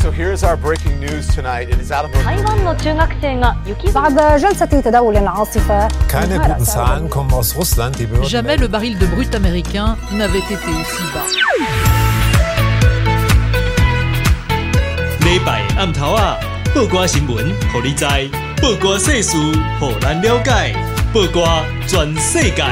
so here's our breaking news tonight. It is out of 台湾の中学生が雪 بعد جلسة تداول العاصفة Keine guten Zahlen kommen aus Russland. Die Behörden Jamais le baril de brut américain n'avait été aussi bas. 礼拜暗头啊，报歌新闻，互你知；报歌世事，互咱了解。报歌全世界。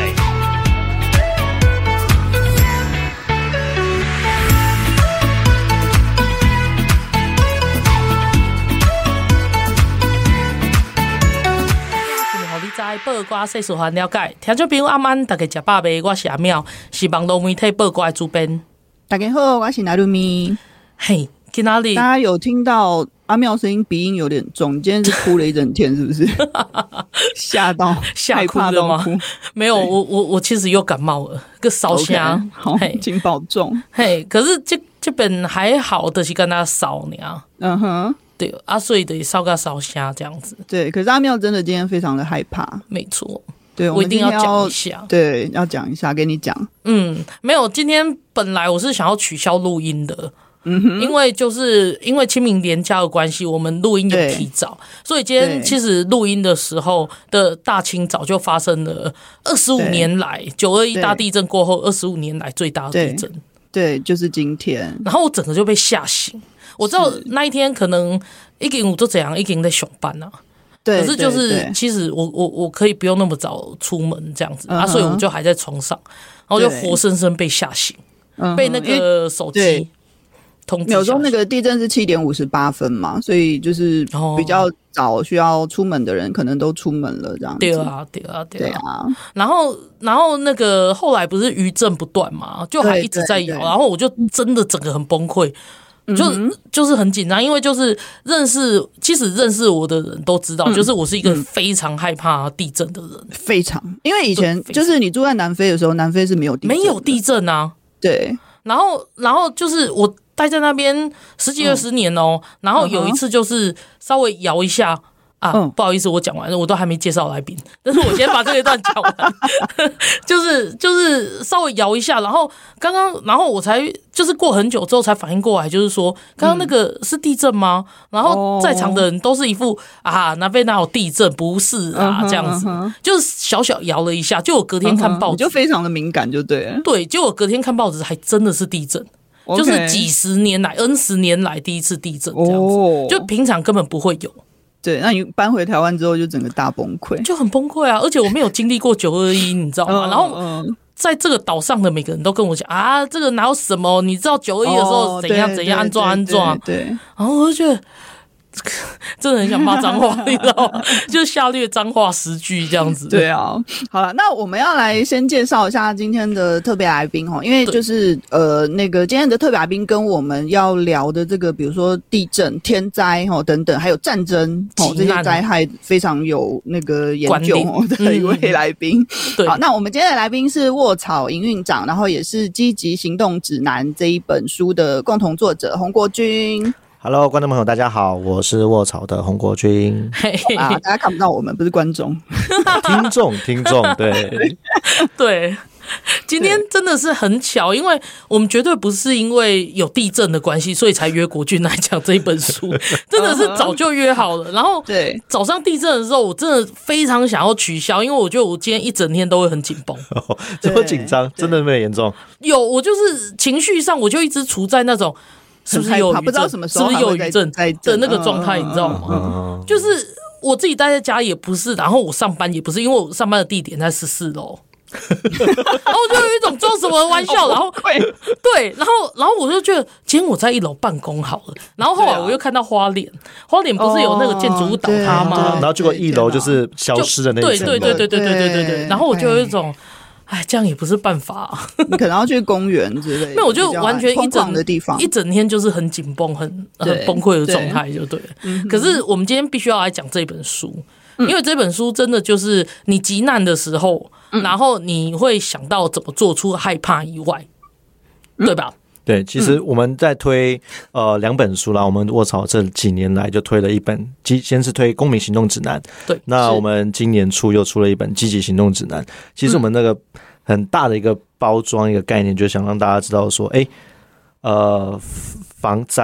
报歌世事还了解，听众朋友晚安，大家吃饱未？我是阿妙，是网络媒体报歌的主编。 大家好，我是拿鲁咪。 嘿，去哪里？ 大家有听到阿妙声音鼻音有点重，今天是哭了一整天，是不是？吓到吓哭了吗？没有，我其实又感冒了，个烧声。 好，请保重。 嘿，可是这本还好的是跟他烧呢。 嗯哼。 对啊，所以得烧个烧虾这样子。 对，可是阿妙真的今天非常的害怕。 没错， 对， 我一定要讲一下。 对，要讲一下，给你讲。 没有，今天本来我是想要取消录音的。因为清明连假的关系，我们录音有提早，所以今天其实录音的时候的大清早就发生了25年来921大地震过后25年来最大的地震。 对，就是今天。 然后我整个就被吓醒。我知道那一天可能已经都怎样，已经在上班啊。 对， 可是就是其实我可以不用那么早出门这样子啊，所以我就还在床上，然后就活生生被吓醒，被那个手机通知。 有时候那个地震是7:58分嘛，所以就是比较早需要出门的人可能都出门了这样子。对啊。然后那个后来不是余震不断嘛，就还一直在摇，然后我就真的整个很崩溃。就是很紧张，因为就是其实认识我的人都知道，就是我是一个非常害怕地震的人， 非常，因为以前就是你住在南非的时候，南非是没有地震啊， 对， 然后就是我待在那边10几20年哦，然后有一次就是稍微摇一下。不好意思，我讲完了，我都还没介绍来宾，但是我先把这一段讲完，就是稍微摇一下，然后我才就是过很久之后才反应过来，就是说刚刚那个是地震吗？然后在场的人都是一副那边哪有地震？不是啊，这样子，就是小小摇了一下，就我隔天看报纸， 就非常的敏感，就对了， 对，就我隔天看报纸还真的是地震。就是几十年来 N10年来第一次地震这样子，就平常根本不会有。 对，那你搬回台湾之后就整个大崩溃， 就很崩溃啊！而且我没有经历过921，你知道吗？然后在这个岛上的每个人都跟我讲这个哪有什么？你知道921的时候怎样怎样安装？ 对， 然后我就觉得真的很想骂脏话，你知道吗？就下列脏话10句这样子。 对啊，好了，那我们要来先介绍一下今天的特别来宾因为就是那个今天的特别来宾跟我们要聊的这个，比如说地震、天灾等等，还有战争这些灾害非常有那个研究的一位来宾。好，那我们今天的来宾是卧草营运长，然后也是《积极行动指南》这一本书的共同作者洪国军。 Hello， 观众朋友，大家好，我是卧草的洪国军。 大家看不到我们，不是观众， 听众， 对。今天真的是很巧，因为我们绝对不是因为有地震的关系，所以才约国军来讲这一本书，真的是早就约好了。然后早上地震的时候，我真的非常想要取消，因为我觉得我今天一整天都会很紧绷。 这么紧张，真的没有严重？ 有，我就是情绪上，我就一直处在那种。是不是有余震？ 不知道什么时候是不是有余震的那个状态？你知道吗？就是我自己待在家也不是，然后我上班也不是，因为我上班的地点在14楼。然后我就有一种装什么玩笑，然后对，然后我就觉得今天我在1楼办公好了。然后后来我又看到花莲不是有那个建筑物倒塌吗？ 然后结果1楼就是消失的那一层。 对。然后我就有一种。这样也不是办法你可能要去公园之类的。 没有，我就完全一整天就是很紧绷、很崩溃的状态，就对了。可是我们今天必须要来讲这本书，因为这本书真的就是你急难的时候，然后你会想到怎么做出害怕以外，对吧？ 对，其实我们在推2本书啦，我们卧草这几年来就推了一本，先是推公民行动指南， 对， 那我们今年初又出了一本积极行动指南。其实我们那个很大的一个包装一个概念，就是想让大家知道说，防灾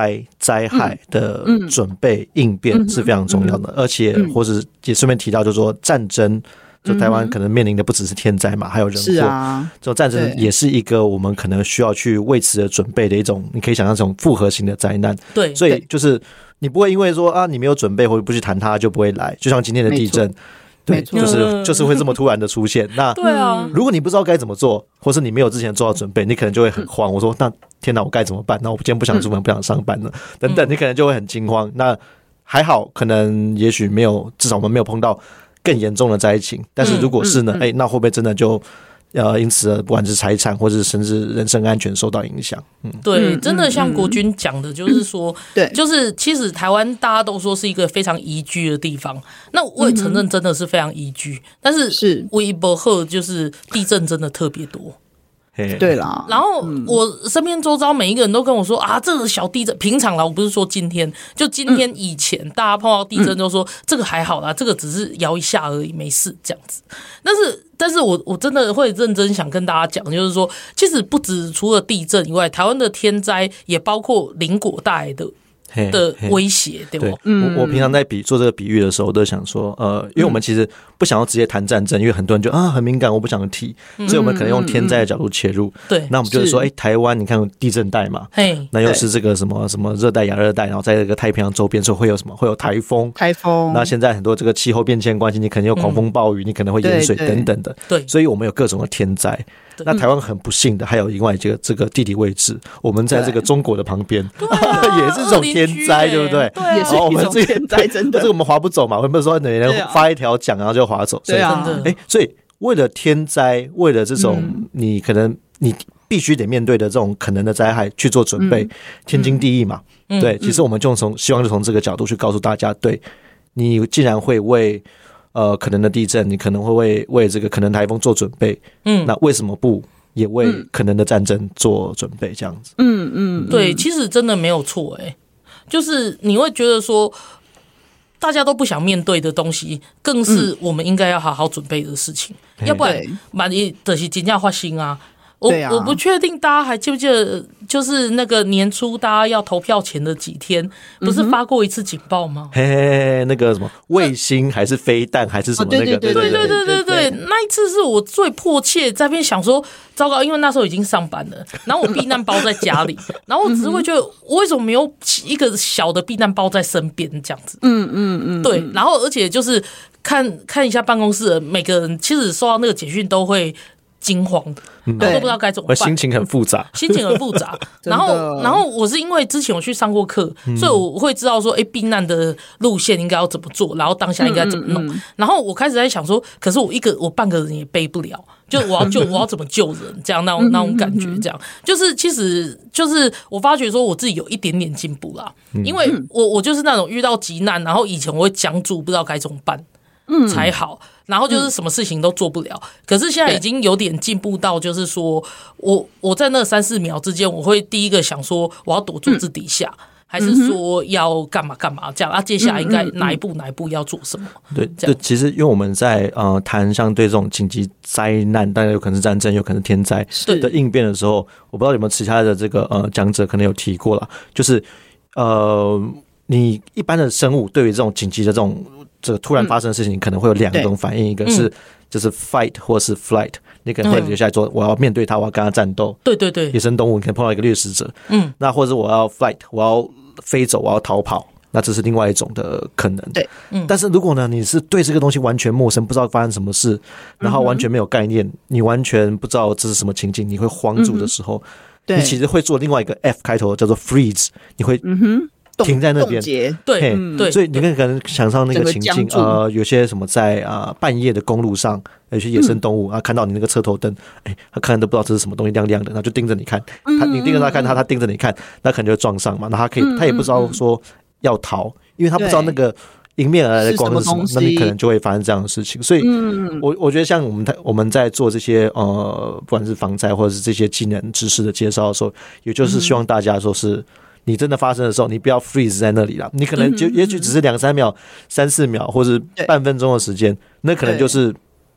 灾害的准备应变是非常重要的，而且或是也顺便提到，就是说战争。就台湾可能面临的不只是天灾嘛，还有人祸。 是啊， 这种战争也是一个我们可能需要去为此而准备的一种，你可以想象这种复合型的灾难。 对， 所以就是你不会因为说啊你没有准备或者不去谈它就不会来，就像今天的地震，对，就是会这么突然的出现。那对啊， 如果你不知道该怎么做，或是你没有之前做好准备，你可能就会很慌。我说那天哪，我该怎么办？那我今天不想出门，不想上班了，等等，你可能就会很惊慌。那还好，可能也许没有，至少我们没有碰到更严重的灾情，但是如果是呢？那会不会真的就因此不管是财产或者甚至人身安全受到影响？ 对，真的像国军讲的，就是说， 对， 就是其实台湾大家都说是一个非常宜居的地方，那我也承认真的是非常宜居，但是微博后就是地震真的特别多。 对啦， 然后我身边周遭每一个人都跟我说啊，这个小地震平常啦，我不是说今天，就今天以前大家碰到地震都说这个还好啦，这个只是摇一下而已，没事这样子。但是我真的会认真想跟大家讲，就是说，其实不止除了地震以外，台湾的天灾也包括邻国带来的威胁，对不？ 我平常在做这个比喻的时候，我都想说，因为我们其实不想要直接谈战争，因为很多人就很敏感，我不想提，所以我们可能用天灾的角度切入。 对， 那我们就是说，台湾你看地震带嘛，那又是这个什么热带、亚热带，然后在这个太平洋周边，所以会有什么？会有台风。那现在很多这个气候变迁关系，你可能有狂风暴雨，你可能会淹水等等的。 对， 所以我们有各种的天灾。那台湾很不幸的，还有另外这个地理位置，我们在这个中国的旁边，也是这种天灾，对不对？ 也是一种天灾，真的。 这个我们划不走嘛，会不会说每人发一条桨，然后就划走？ 对啊， 所以为了天灾，为了这种你可能你必须得面对的这种可能的灾害去做准备，天经地义嘛。对，其实我们就希望就从这个角度去告诉大家，对，你既然会为可能的地震，你可能会为这个可能台风做准备，那为什么不也为可能的战争做准备？这样子， 对，其实真的没有错，就是你会觉得说，大家都不想面对的东西，更是我们应该要好好准备的事情，要不然万一就是真正发生啊。我不确定大家还记不记得，就是那个年初大家要投票前的几天，不是发过一次警报吗？ 那个什么卫星还是飞弹还是什么那个？ 对，那一次是我最迫切在那边想说，糟糕，因为那时候已经上班了，然后我避难包在家里，然后我只是会觉得，我为什么没有一个小的避难包在身边这样子？对，然后而且就是看一下办公室的每个人，其实收到那个简讯都会惊慌，然后都不知道该怎么办， 心情很复杂。 然后我是因为之前我去上过课，所以我会知道说，避难的路线应该要怎么做，然后当下应该怎么弄。然后我开始在想说，可是我半个人也背不了，就我要怎么救人，这样那种感觉，这样就是其实就是我发觉说我自己有一点点进步啦，因为我就是那种遇到急难，然后以前我会僵住，不知道该怎么办。才好，然后就是什么事情都做不了。可是现在已经有点进步到，就是说我在那3-4秒之间，我会第一个想说我要躲桌子底下，还是说要干嘛这样？接下来应该哪一步要做什么？ 对，这其实因为我们在谈像对这种紧急灾难，当然有可能是战争，有可能是天灾的应变的时候，我不知道有没有其他的这个讲者可能有提过啦，就是你一般的生物对于这种紧急的这个突然发生的事情，可能会有2种反应，一个是就是 fight 或是 flight， 你可能会留下来说我要面对它，我要跟它战斗。 对， 野生动物你可能碰到一个掠食者，那或者我要 flight， 我要飞走，我要逃跑，那这是另外一种的可能。 对， 但是如果呢，你是对这个东西完全陌生，不知道发生什么事，然后完全没有概念，你完全不知道这是什么情境，你会慌住的时候，你其实会做另外一个 F 开头叫做 freeze， 你会停在那边， 对， 所以你可能想象那个情境，有些什么在半夜的公路上，有些野生动物看到你那个车头灯，他看都不知道这是什么东西亮亮的，然后就盯着你看，你盯着他看，他盯着你看，那可能就会撞上嘛，那他也不知道说要逃，因为他不知道那个迎面而来的光是什么，那你可能就会发生这样的事情。所以我觉得像我们在做这些不管是防灾或者是这些技能知识的介绍的时候，也就是希望大家说是你真的发生的时候，你不要 freeze 在那里啦，你可能就也许只是2-3秒、3-4秒，或是半分钟的时间，那可能就是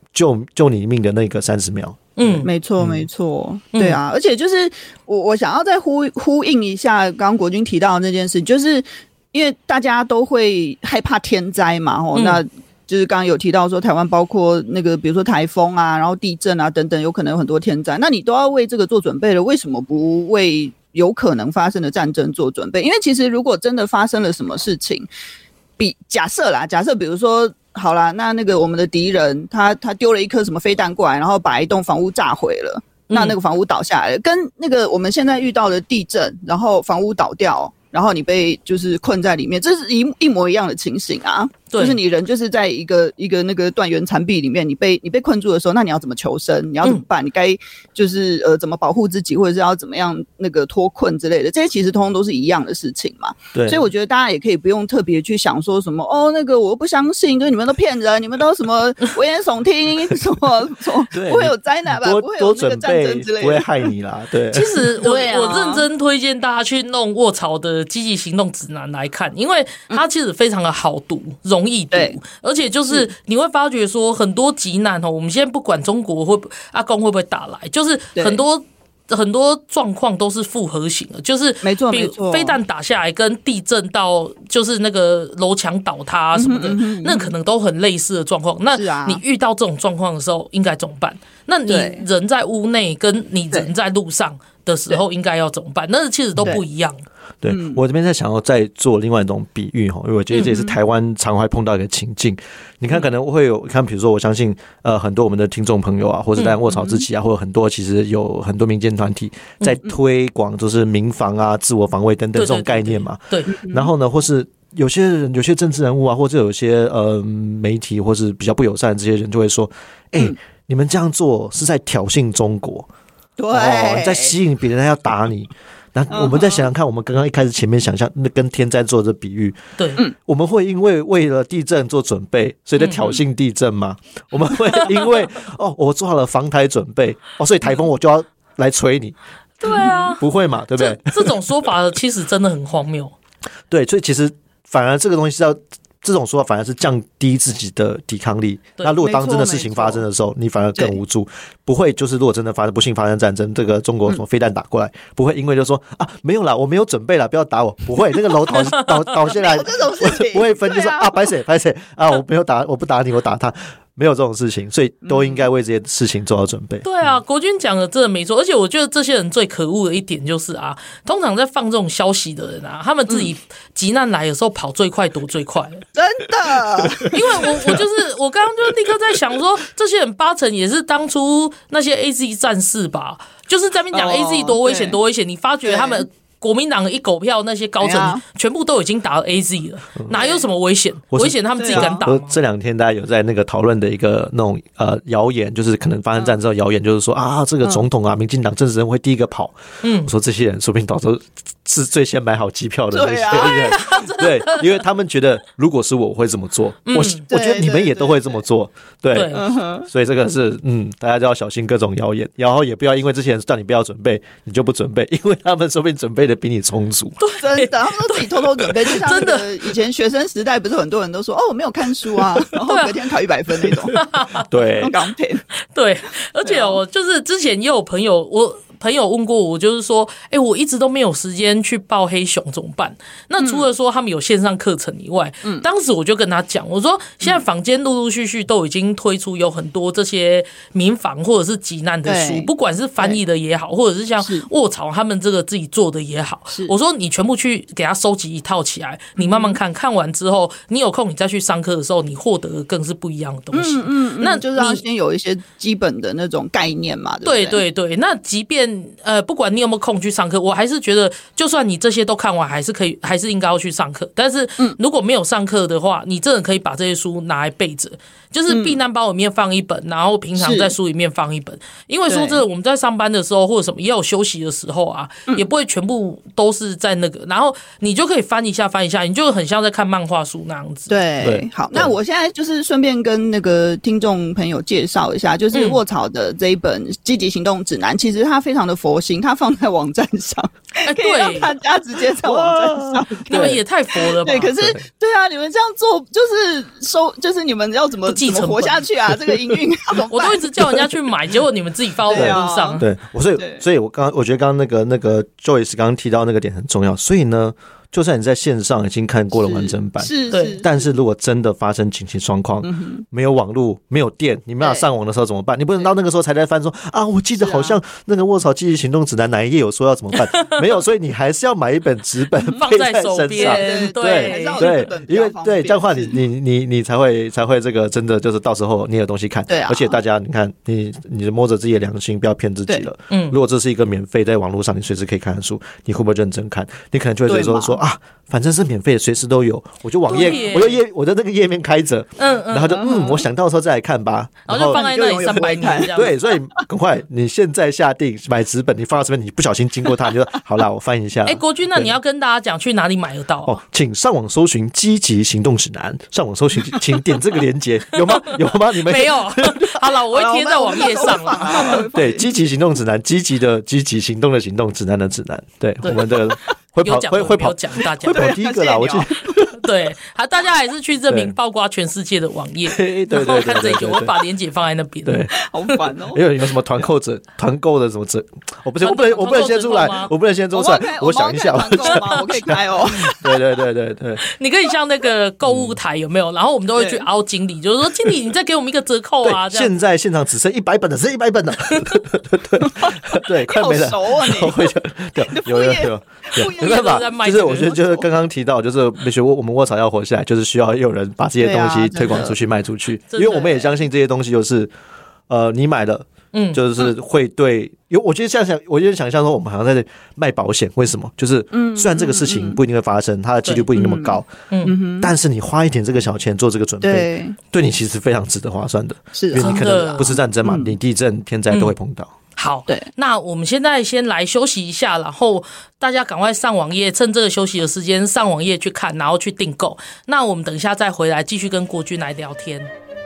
救你命的那个30秒。 没错没错，对啊，而且就是我想要再呼应一下刚刚国军提到的那件事，就是因为大家都会害怕天灾嘛，那就是刚刚有提到说台湾包括那个比如说台风啊，然后地震啊等等，有可能有很多天灾，那你都要为这个做准备了，为什么不为有可能发生的战争做准备？因为其实如果真的发生了什么事情，假设比如说好啦，那个我们的敌人他丢了一颗什么飞弹过来，然后把一栋房屋炸毁了，那个房屋倒下来了，跟那个我们现在遇到的地震，然后房屋倒掉，然后你被就是困在里面，这是一模一样的情形啊。就是你人就是在一个那个断垣残壁里面，你被困住的时候，那你要怎么求生？你要怎么办？你该就是怎么保护自己，或者是要怎么样那个脱困之类的，这些其实通通都是一样的事情嘛。对，所以我觉得大家也可以不用特别去想说什么那个我不相信，就是你们都骗人，你们都什么危言耸听，什么不会有灾难吧？不会有那个战争之类的， 不会害你啦。对， 其实我认真推荐大家去弄卧槽的积极行动指南来看，因为它其实非常的好读。容易读，而且就是你会发觉说很多急难我们现在不管中国阿公会不会打来，就是很多状况都是复合型的，就是没错， 比如飞弹打下来跟地震到就是那个楼墙倒塌什么的，那可能都很类似的状况。那你遇到这种状况的时候应该怎么办？那你人在屋内跟你人在路上的时候应该要怎么办？那其实都不一样。 对，我这边在想要再做另外一种比喻，因为我觉得这也是台湾常会碰到一个情境。你看可能会有看，比如说我相信很多我们的听众朋友啊，或者在卧槽自己啊，或者很多其实有很多民间团体在推广就是民防啊、自我防卫等等这种概念嘛。对，然后呢，或是有些人、有些政治人物啊，或者有些媒体或是比较不友善的这些人就会说，你们这样做是在挑衅中国， 对， 在吸引别人要打你。那我们再想想看，我们刚刚一开始前面想象那跟天灾做的比喻，对，我们会因为了地震做准备，所以在挑衅地震吗？我们会因为我做好了防台准备，所以台风我就要来吹你？ 对啊， 不会嘛，对不对？ 这种说法其实真的很荒谬。 对，所以其实反而这个东西是要。这种说法反而是降低自己的抵抗力。那如果当真的事情发生的时候，你反而更无助。不会就是如果真的不幸发生战争，这个中国什么飞弹打过来，不会因为就说没有啦，我没有准备啦，不要打我。不会，那个楼倒下来，不会分就说拍谁我没有打，我不打你，我打他。没有这种事情，所以都应该为这些事情做好准备。 对啊，国军讲的真的没错，而且我觉得这些人最可恶的一点就是通常在放这种消息的人他们自己急难来的时候跑最快躲最快， 真的。因为我刚刚就立刻在想说，这些人8成也是当初那些 AZ 战士吧，就是在那边讲 AZ 多危险多危险，你发觉他们。国民党一狗票那些高层全部都已经打了 AZ 了，哪有什么危险？危险他们自己敢打吗？ 这2天大家有在那个讨论的一个那种谣言，就是可能发生战之后谣言，就是说这个总统民进党政治人会第一个跑。我说这些人说不定到时候是最先买好机票的那些人，对，因为他们觉得如果是我会这么做，我觉得你们也都会这么做，对，所以这个是大家就要小心各种谣言，然后也不要因为这些人叫你不要准备，你就不准备，因为他们说不定准备的比你充足。 真的，他们都自己偷偷准备，就像真的以前学生时代，不是很多人都说我没有看书啊，然后隔天考100分那种。 对， 对，而且就是之前也有朋友问过我，就是说我一直都没有时间去报黑熊怎么办？那除了说他们有线上课程以外，当时我就跟他讲，我说现在坊间陆陆续续都已经推出有很多这些民防或者是急难的书，不管是翻译的也好，或者是像卧槽他们这个自己做的也好，我说你全部去给他收集一套起来，你慢慢看，看完之后你有空你再去上课的时候，你获得的更是不一样的东西。 那就是要先有一些基本的那种概念嘛，对不对？ 对，那即便不管你有没有空去上课，我还是觉得就算你这些都看完还是应该要去上课，但是如果没有上课的话，你真的可以把这些书拿来备着，就是避难包里面放一本，然后平常在书里面放一本，因为说这我们在上班的时候或者什么也有休息的时候也不会全部都是在那个，然后你就可以翻一下，你就很像在看漫画书那样子。 对，好，那我现在就是顺便跟那个听众朋友介绍一下，就是卧槽的这一本积极行动指南，其实它非常常的佛心，它放在网站上，可以让大家直接在网站上。 你们也太佛了吧？ 对，可是对啊，你们这样做就是你们要怎么活下去啊？这个营运我都一直叫人家去买，结果你们自己放在网络上。 对，所以我觉得刚刚那个 Joyce 刚刚提到那个点很重要，所以呢。就算你在线上已经看过了完整版， 是， 但是如果真的发生紧急状况，没有网络、没有电，你没办法上网的时候怎么办？你不能到那个时候才在翻说啊，我记得好像那个卧槽积极行动指南哪一页有说要怎么办？没有，所以你还是要买一本纸本放在手边， 对， 因为对这样的话你才会这个真的就是到时候你有东西看， 对啊， 而且大家你看你摸着自己的良心，不要骗自己了。如果这是一个免费在网络上你随时可以看的书，你会不会认真看？你可能就会觉得说啊，反正是免费的，随时都有，我就网页，我的那个页面开着，然后就我想到的时候再来看吧， 然后就放在那里300年这样。 对，所以赶快，你现在下定买纸本，你放到这边，你不小心经过它，你就好啦，我翻一下。 国军，那你要跟大家讲去哪里买得到哦？请上网搜寻积极行动指南，上网搜寻，请点这个连结，有吗？你们没有？好了，我会贴在网页上了。 对，积极行动指南，积极的积极，行动的行动，指南的指南。对，我们的。会跑讲大家会跑第一个啦，我记得对，好，大家还是去这名包括全世界的网页，然后看这个，我把链接放在那边。 对， 好烦哦。 有什么团购的什么我不能先出来，我不能先做出来，我想一下， 我可以开哦。 对， 你可以像那个购物台有没有？然后我们都会去凹经理，就是说经理，你再给我们一个折扣啊。 现在现场只剩100本的，剩100本的。对，快没了。 好熟啊你！ 有。没办法，就是我觉得就是刚刚提到，就是我们卧槽要活下来，就是需要有人把这些东西推广出去、卖出去，因为我们也相信这些东西就是你买了。就是会对，因为我觉得想象说，我们好像在卖保险，为什么？就是虽然这个事情不一定会发生，它的几率不一定那么高，但是你花一点这个小钱做这个准备，对你其实非常值得划算的， 是， 因为你可能不是战争嘛，你地震、天灾都会碰到。 好，对，那我们现在先来休息一下，然后大家赶快上网页，趁这个休息的时间上网页去看，然后去订购。那我们等一下再回来继续跟国军来聊天。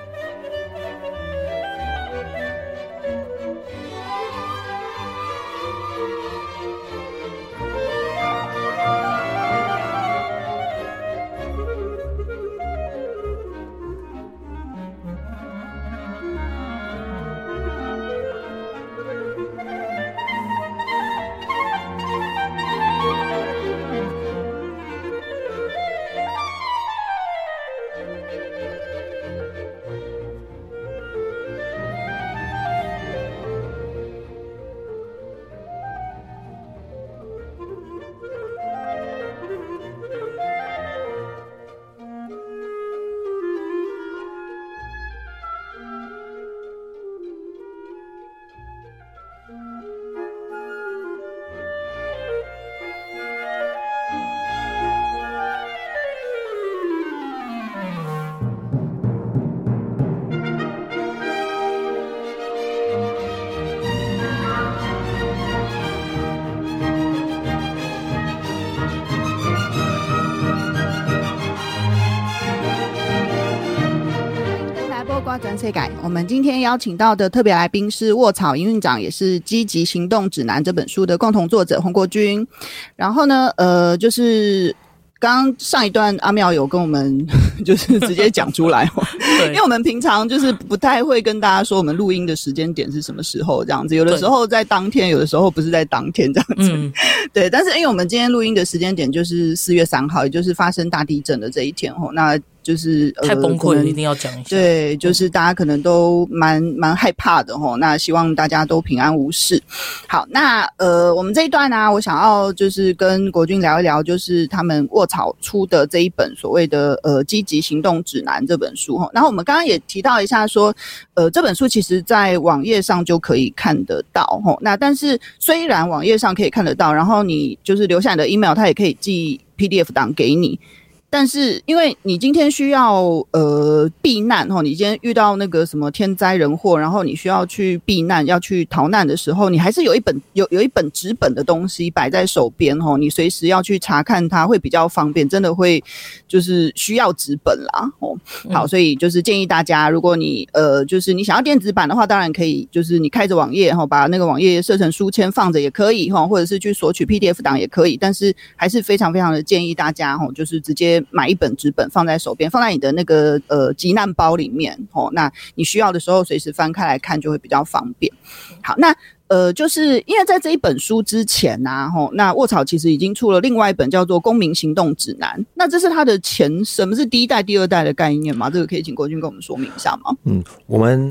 转世界，我们今天邀请到的特别来宾是卧槽营运长，也是《积极行动指南》这本书的共同作者洪国军。然后呢，就是刚刚上一段阿妙有跟我们就是直接讲出来因为我们平常就是不太会跟大家说我们录音的时间点是什么时候这样子，有的时候在当天，有的时候不是在当天这样子。对，但是因为我们今天录音的时间点就是4月3号，也就是发生大地震的这一天那就是太崩溃了，一定要讲一下。 对，就是大家可能都蛮害怕的那希望大家都平安无事。好，那我们这一段呢，我想要就是跟国军聊一聊，就是他们卧槽出的这一本所谓的积极行动指南这本书然后我们刚刚也提到一下说这本书其实在网页上就可以看得到那但是虽然网页上可以看得到，然后你就是留下你的 email， 它也可以寄 PDF 档给你。 但是因为你今天需要避难你今天遇到那个什么天灾人祸，然后你需要去避难要去逃难的时候，你还是有一本纸本的东西摆在手边你随时要去查看它会比较方便，真的会就是需要纸本啦好，所以就是建议大家，如果你就是你想要电子版的话，当然可以，就是你开着网页把那个网页设成书签放着也可以或者是去索取 PDF 档也可以，但是还是非常非常的建议大家就是直接买一本纸本放在手边，放在你的那个急难包里面那你需要的时候随时翻开来看就会比较方便。好，那就是因为在这一本书之前那沃草其实已经出了另外一本叫做《公民行动指南》，那这是它的什么是第一代第二代的概念吗？这个可以请国军跟我们说明一下吗？ 我们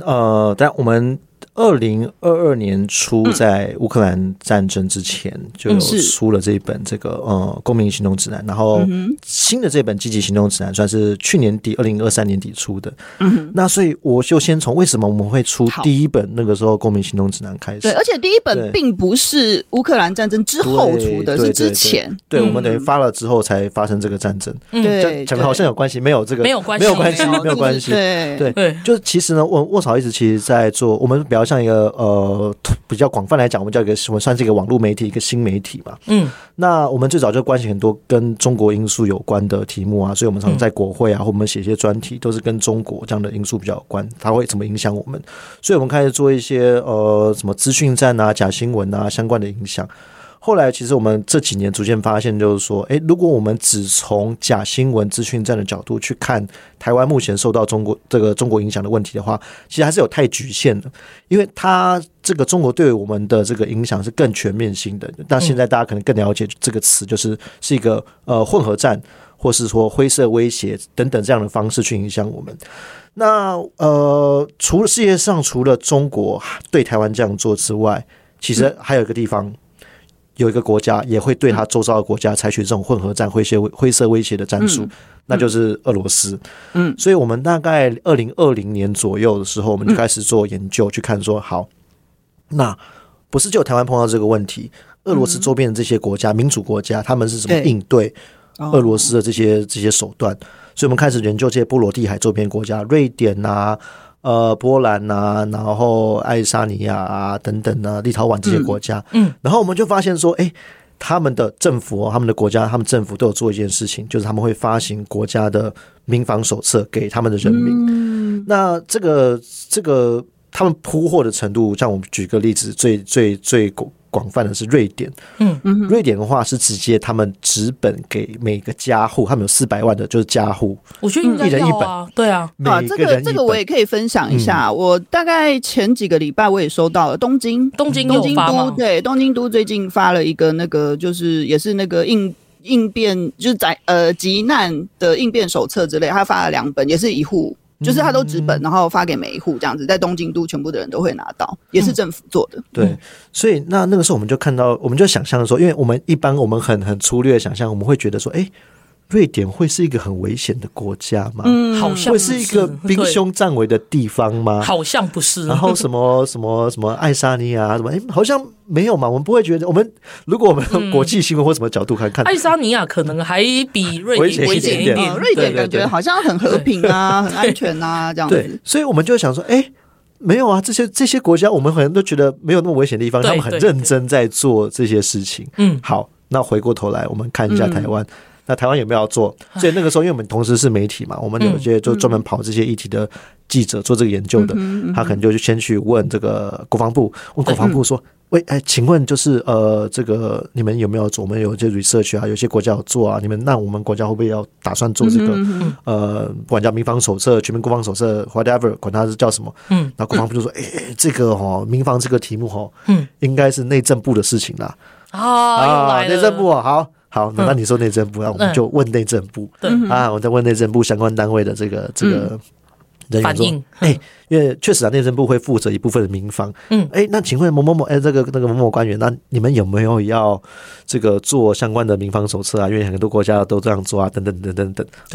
2022年初在乌克兰战争之前就有出了这一本这个公民行动指南，然后新的这本积极行动指南算是去年底2023年底出的。那所以我就先从为什么我们会出第一本那个时候公民行动指南开始。 对，而且第一本并不是乌克兰战争之后出的，是之前。 对，我们等于发了之后才发生这个战争。 对， 讲的好像有关系，没有这个没有关系。 对，就是其实呢，沃草一直其实在做，我们比较像一个比较广泛来讲，我们叫一个我们算是一个网络媒体，一个新媒体嘛。那我们最早就关心很多跟中国因素有关的题目啊，所以我们常常在国会啊，或我们写一些专题，都是跟中国这样的因素比较有关，它会怎么影响我们？所以我们开始做一些什么资讯战啊、假新闻啊相关的影响。后来其实我们这几年逐渐发现，就是说如果我们只从假新闻资讯战的角度去看台湾目前受到中国影响的问题的话，其实还是有太局限的，因为它这个中国对我们的这个影响是更全面性的。那现在大家可能更了解这个词，是一个混合战，或是说灰色威胁等等这样的方式去影响我们。那除了世界上除了中国对台湾这样做之外，其实还有一个地方。有一个国家也会对他周遭的国家采取这种混合战、灰色威胁的战术，那就是俄罗斯。所以我们大概2020年左右的时候，我们就开始做研究，去看说，好，那不是只有台湾碰到这个问题，俄罗斯周边的这些国家、民主国家，他们是怎么应对俄罗斯的这些手段？所以我们开始研究这些波罗的海周边国家，瑞典啊。波兰啊，然后爱沙尼亚啊等等啊，立陶宛这些国家，然后我们就发现说，他们的政府他们的国家，他们政府都有做一件事情，就是他们会发行国家的民防手册给他们的人民。那这个他们铺货的程度，像我们举个例子，最广泛的是瑞典。瑞典的话是直接他们纸本给每个家户，他们有400万的就是家户， 我觉得应该要啊，对啊， 这个我也可以分享一下。我大概前几个礼拜我也收到了东京都， 对，东京都最近发了一个那个就是也是那个应变就是急难的应变手册之类，他发了2本，也是一户。就是他都纸本，然后发给每一户这样子，在东京都全部的人都会拿到，也是政府做的。 对，所以那个时候我们就看到，我们就想象说，因为我们一般我们很粗略的想象，我们会觉得说，瑞典会是一个很危险的国家吗？ 好像会是一个兵凶战危的地方吗？ 好像不是。 然后什么爱沙尼亚什么，好像没有嘛。我们不会觉得，如果我们国际新闻或什么角度看，爱沙尼亚可能还比瑞典危险一点。 瑞典感觉好像很和平啊，很安全啊，这样子。 对，所以我们就想说，没有啊，这些国家我们可能都觉得没有那么危险的地方，他们很认真在做这些事情。好，那回过头来我们看一下台湾。那台湾有没有要做？所以那个时候，因为我们同时是媒体嘛，我们有些就专门跑这些议题的记者做这个研究的，他可能就先去问这个国防部，问国防部说：“请问就是这个你们有没有做？我们有些 research 啊，有些国家有做啊，那我们国家会不会要打算做这个不管叫民防手册、全民国防手册 whatever， 管它是叫什么？然后国防部就说：这个民防这个题目应该是内政部的事情啦。内政部好，那你说内政部，那我们就问内政部。我再问内政部相关单位的这个人员说，因为确实内政部会负责一部分的民防。那请问某某某，这个某某官员，那你们有没有要这个做相关的民防手册啊？因为很多国家都这样做啊，等等等等等。 对。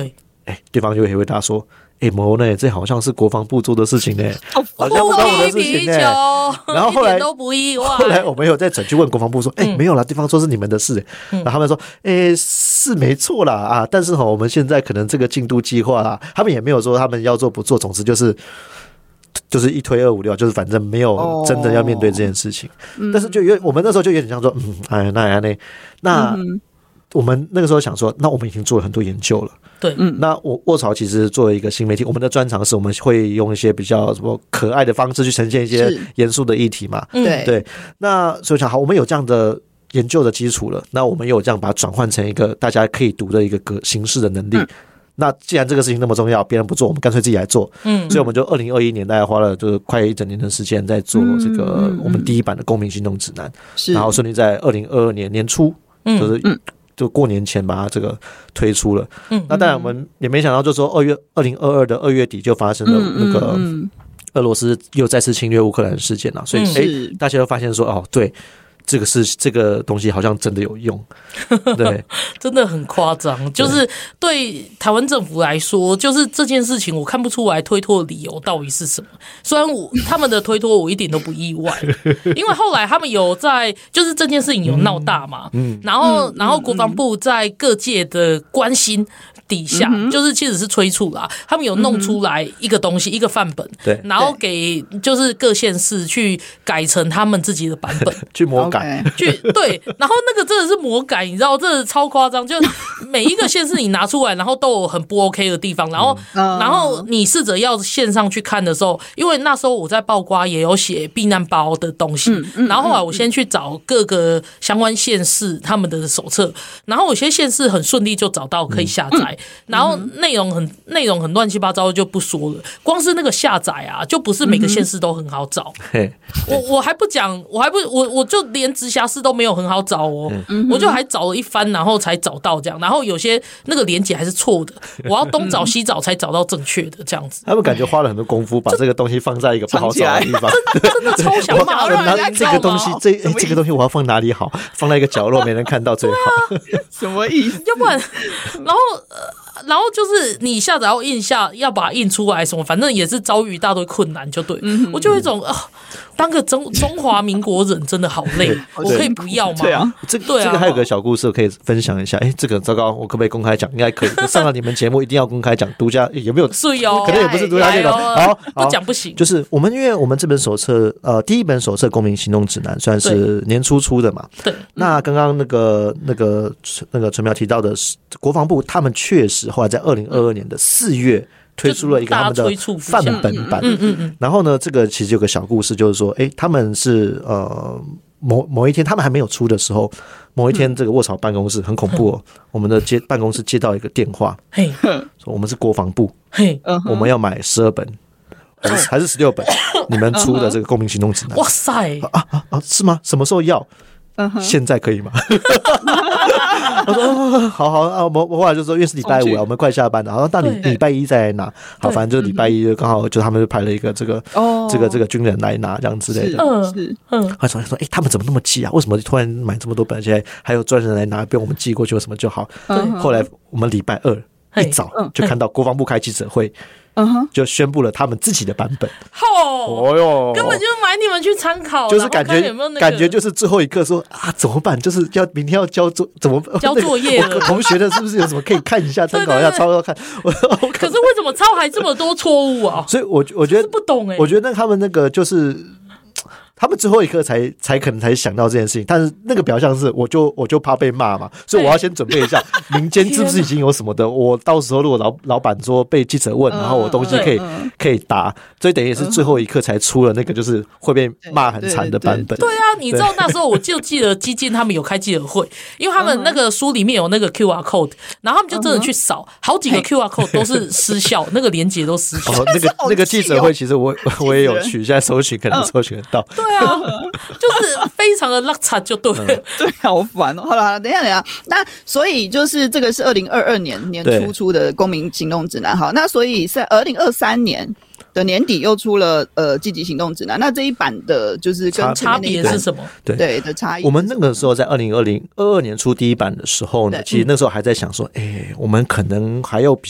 对方就会回答说。没呢，这好像是国防部做的事情呢，好像不关我的事情呢。然后后来都不意外。 后来我们有再转去问国防部说，没有啦，对方说是你们的事。然后他们说，是没错啦啊，但是我们现在可能这个进度计划啦，他们也没有说他们要做不做，总之就是一推二五六，就是反正没有真的要面对这件事情。但是我们那时候就有点像说，那我们那个时候想说，那我们已经做了很多研究了。 对， 那卧槽其实作为一个新媒体，我们的专长是我们会用一些比较什么可爱的方式去呈现一些严肃的议题嘛。对，那所以想好，我们有这样的研究的基础了，那我们有这样把它转换成一个大家可以读的一个形式的能力。那既然这个事情那么重要，别人不做，我们干脆自己来做。所以我们就2021年大概花了就是快1整年的时间在做这个我们第一版的公民行动指南，然后顺利在2022年年初就过年前把它这个推出了。那当然我们也没想到，就说2022的2月底就发生了那个俄罗斯又再次侵略乌克兰的事件了，所以大家都发现说，对。这个东西好像真的有用，对， 真的很夸张。就是对台湾政府来说，就是这件事情我看不出来推脱的理由到底是什么。虽然他们的推脱我一点都不意外，因为后来他们有在就是这件事情有闹大嘛，然后国防部在各界的关心底下，就是其实是催促啦，他们有弄出来一个东西，一个范本，对，然后给就是各县市去改成他们自己的版本， 去魔改。 对，然后那个真的是魔改，你知道，真的超夸张，就每一个县市你拿出来，然后都有很不 OK 的地方，然后你试着要线上去看的时候，因为那时候我在报瓜也有写避难包的东西，然后后来我先去找各个相关县市他们的手册，然后有些县市很顺利就找到可以下载，然后内容很乱七八糟就不说了，光是那个下载啊，就不是每个县市都很好找。我还不讲，我就连直辖市都没有很好找哦，我就还找了一番，然后才找到这样，然后有些那个连结还是错的，我要东找西找才找到正确的这样子。 他们感觉花了很多功夫把这个东西放在一个不好找的地方， 真的超想骂人。 这个东西，这个东西我要放哪里好？放在一个角落没人看到最好。 什么意思？ 要不然，然后就是你下载要印下，要把它印出来什么，反正也是遭遇一大堆困难，就对。我就有一种当个中华民国人真的好累，我可以不要吗？ 对啊， 这个还有个小故事可以分享一下。这个糟糕，我可不可以公开讲？应该可以。上了你们节目一定要公开讲，独家有没有？ 是有， 可能也不是独家这个。好， 不讲不行。 就是因为我们这本手册，第一本手册《公民行动指南》算是年初出的嘛。对。那刚刚那个陈苗提到的国防部，他们确实后来在2022年的4月推出了一个他们的范本版。然后呢，这个其实有个小故事，就是说，他们是某一天他们还没有出的时候，某一天这个卧槽办公室很恐怖哦，我们的办公室接到一个电话，说我们是国防部，我们要买12本。还是16本，你们出的这个公民行动指南。 哇塞！ 是吗？什么时候要？现在可以吗？我说好啊，我后来就说，因为是礼拜五啊，我们快下班了，然后到礼拜一再来拿。好，反正就是礼拜一刚好就他们就派了一个这个军人来拿这样之类的。他说他们怎么那么急啊？为什么突然买这么多本？现在还有专人来拿，不用我们寄过去或什么就好。后来我们礼拜2一早就看到国防部开记者会。就宣布了他们自己的版本。 根本就买你们去参考， 就是感觉就是最后一刻说怎么办？就是明天要交作业了。同学的是不是有什么可以看一下参考一下抄看？ 可是为什么抄还这么多错误啊？ 所以我觉得不懂我觉得他们那个就是。他们最后一刻才可能才想到这件事情，但是那个表象是我就怕被骂嘛，所以我要先准备一下民间是不是已经有什么的，我到时候如果老板说被记者问，然后我东西可以答，所以等于是最后一刻才出了那个就是会被骂很惨的版本。 对啊，你知道那时候我就记得基金他们有开记者会，因为他们那个书里面有那个 QR code， 然后他们就真的去扫，好几个 QR code 都是失效，那个连结都失效。 那个记者会其实我也有去，现在搜寻可能搜寻得到。 对啊，就是非常的拉差就对了。 对，好烦哦。好了，等一下，那所以就是这个是2022年初出的公民行动指南。好，那所以在2023年的年底又出了积极行动指南。那这一版的就是跟差别是什么？ 对的差异。 我们那个时候在2022年出第一版的时候呢，其实那时候还在想说，我们可能还有比较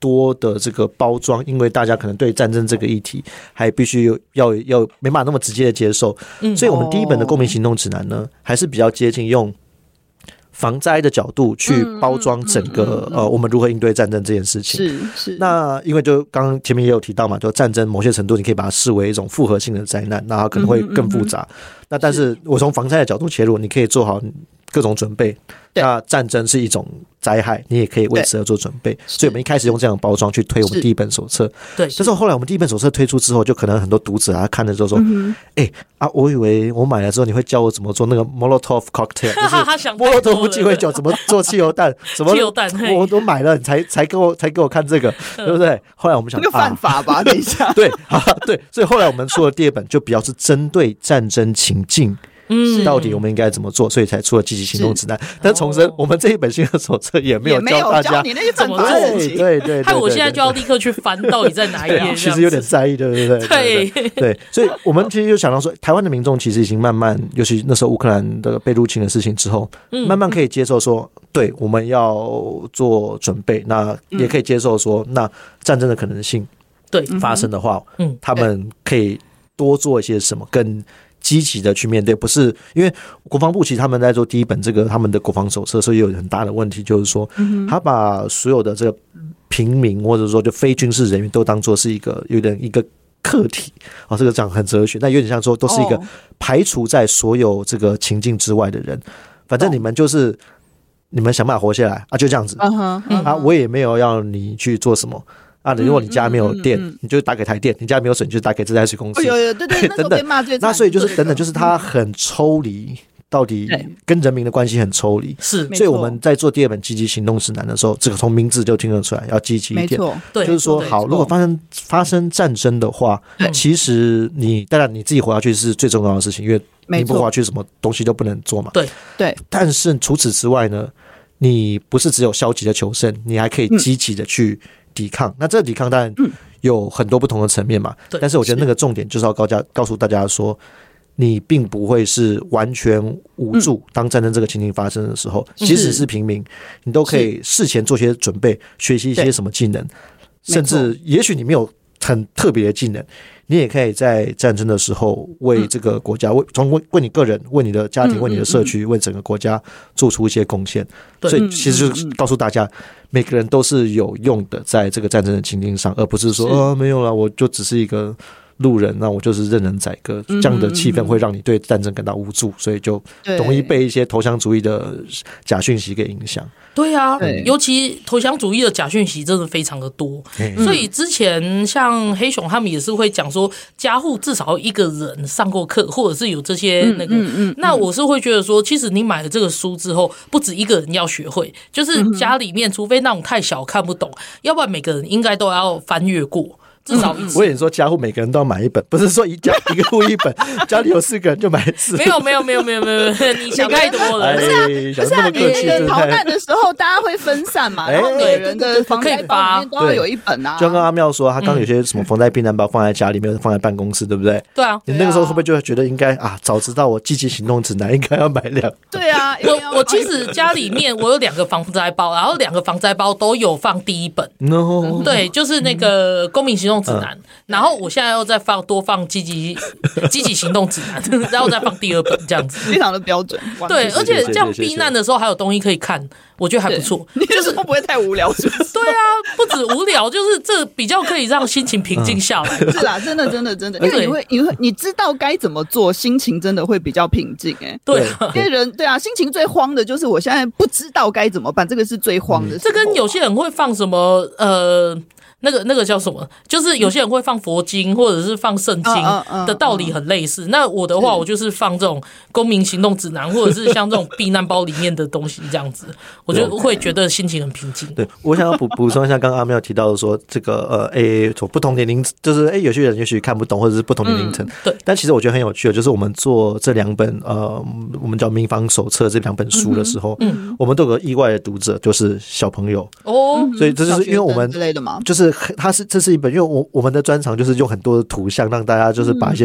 多的这个包装，因为大家可能对战争这个议题还必须要没办法那么直接的接受，所以我们第一本的公民行动指南呢，还是比较接近用防灾的角度去包装整个我们如何应对战争这件事情。 是。 那因为就刚刚前面也有提到嘛，就战争某些程度你可以把它视为一种复合性的灾难，那它可能会更复杂。那但是我从防灾的角度切入，你可以做好各种准备。那战争是一种灾害，你也可以为此而做准备。所以我们一开始用这样的包装去推我们第一本手册。 对。 但是后来我们第一本手册推出之后，就可能很多读者看了之后说：“我以为我买了之后你会教我怎么做那个 Molotov cocktail， 就是莫洛托夫鸡尾酒怎么做汽油弹，什么汽油弹，我买了，你才给我看这个，对不对？”后来我们想， 那个犯法吧？等一下， 对，对，所以后来我们出了第二本，就比较是针对战争情境。到底我们应该怎么做？所以才出了积极行动指南。但重申，我们这一本新的手册也没有教大家你那些怎么做。 对， 害我现在就要立刻去翻，到底在哪一页？ 其实有点在意，对不对？对，所以我们其实就想到说，台湾的民众其实已经慢慢，尤其那时候乌克兰的被入侵的事情之后，慢慢可以接受说，对，我们要做准备，那也可以接受说，那战争的可能性发生的话，他们可以多做一些什么，更积极的去面对。不是因为国防部其实他们在做第一本这个他们的国防手册，所以有很大的问题，就是说他把所有的这个平民或者说就非军事人员都当作是有点一个课题，这个讲很哲学，但有点像说都是一个排除在所有这个情境之外的人，反正你们就是你们想办法活下来就这样子我也没有要你去做什么如果你家没有电，你就打给台电；你家没有水，你就打给自来水公司。 对，等等。 那所以就是等等，就是它很抽离，到底跟人民的关系很抽离。 是， 所以我们在做第二本积极行动指南的时候，这个从名字就听得出来，要积极一点。 对， 就是说，好，如果发生战争的话，其实当然你自己活下去是最重要的事情，因为你不活下去，什么东西都不能做嘛。 对。 但是除此之外呢，你不是只有消极的求胜，你还可以积极的去抵抗。那这个抵抗当然有很多不同的层面嘛，但是我觉得那个重点就是要告诉大家说，你并不会是完全无助。当战争这个情形发生的时候，即使是平民，你都可以事前做些准备，学习一些什么技能，甚至也许你没有很特别的技能，你也可以在战争的时候为这个国家，为你个人，为你的家庭，为你的社区，为整个国家做出一些贡献。所以其实就是告诉大家，每个人都是有用的，在这个战争的情境上，而不是说没有啦，我就只是一个路人，那我就是任人宰割，这样的气氛会让你对战争感到无助，所以就容易被一些投降主义的假讯息给影响。 对啊，尤其投降主义的假讯息真的非常的多，所以之前像黑熊他们也是会讲说，家户至少一个人上过课，或者是有这些那个。那我是会觉得说，其实你买了这个书之后，不止一个人要学会，就是家里面，除非那种太小看不懂，要不然每个人应该都要翻阅过。至少一次。 我也说家户每个人都要买一本，不是说一个户一本，家里有4个人就买4本。 没有，你想太多了。 不是啊，你逃难的时候大家会分散嘛，然后每人的防灾包里面都要有一本啊。 就跟阿妙说，他刚有些什么防灾避难包放在家里面，放在办公室，对不对？ 对啊。 你那个时候会不会就会觉得应该早知道我积极行动指南应该要买2本？ 对啊， 我其实家里面我有2个防灾包，然后2个防灾包都有放第一本。对，就是那个公民行动指南。然后我现在又再多放积极行动指南，然后再放第2本这样子， 非常的标准。 对，而且这样避难的时候还有东西可以看，我觉得还不错。 就是不会太无聊，是不是？ 对啊，不止无聊，就是这比较可以让心情平静下来。 是啦，真的，因为你知道该怎么做，心情真的会比较平静。 对， 因为人对啊，心情最慌的就是我现在不知道该怎么办，这个是最慌的。 这跟有些人会放什么那个叫什么？就是有些人会放佛经或者是放圣经的道理很类似。那我的话，我就是放这种公民行动指南，或者是像这种避难包里面的东西这样子，我就会觉得心情很平静。 对，我想要补充一下，刚刚阿妙提到的说，这个从不同年龄，就是有些人也许看不懂，或者是不同年龄层。 对。 但其实我觉得很有趣的，就是我们做这2本我们叫民防手册这2本书的时候，我们都有个意外的读者，就是小朋友。所以这就是因为我们之类的嘛， 就是这是一本，因为我们的专长就是用很多的图像让大家就是把一些